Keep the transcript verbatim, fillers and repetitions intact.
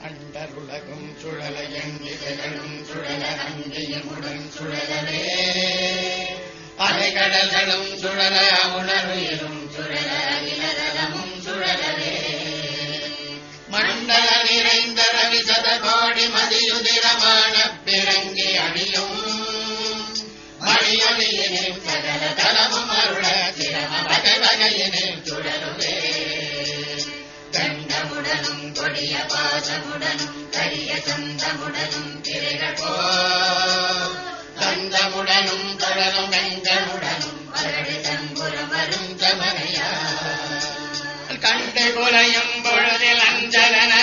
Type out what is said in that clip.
அண்டருலகும் சுழல எண்ணிகளும் சுழல அங்கியமுடன் சுழலவே அலைகடல்களும் சுழல உணர்வுயிரும் சுழல அகிலதலமும் சுழலவே மண்டல நிறைந்த ரவி சதகோடி மதியுதிரமான பிறங்கி அணியும் மணியொலியினில் சகல தலமும் அருள சிரம வகை வகையினில் சுழலுவே கண்டமுடனும் கொடிய பாசமுடனும் கரிய சந்தமுடனும் திரைகள் போ கந்தமுடனும் தொடரும் வெங்கமுடனும் பரடு தம்புரம் வரும் ஜமனையா கண்டு குலையும் பொழுதில் அஞ்சலன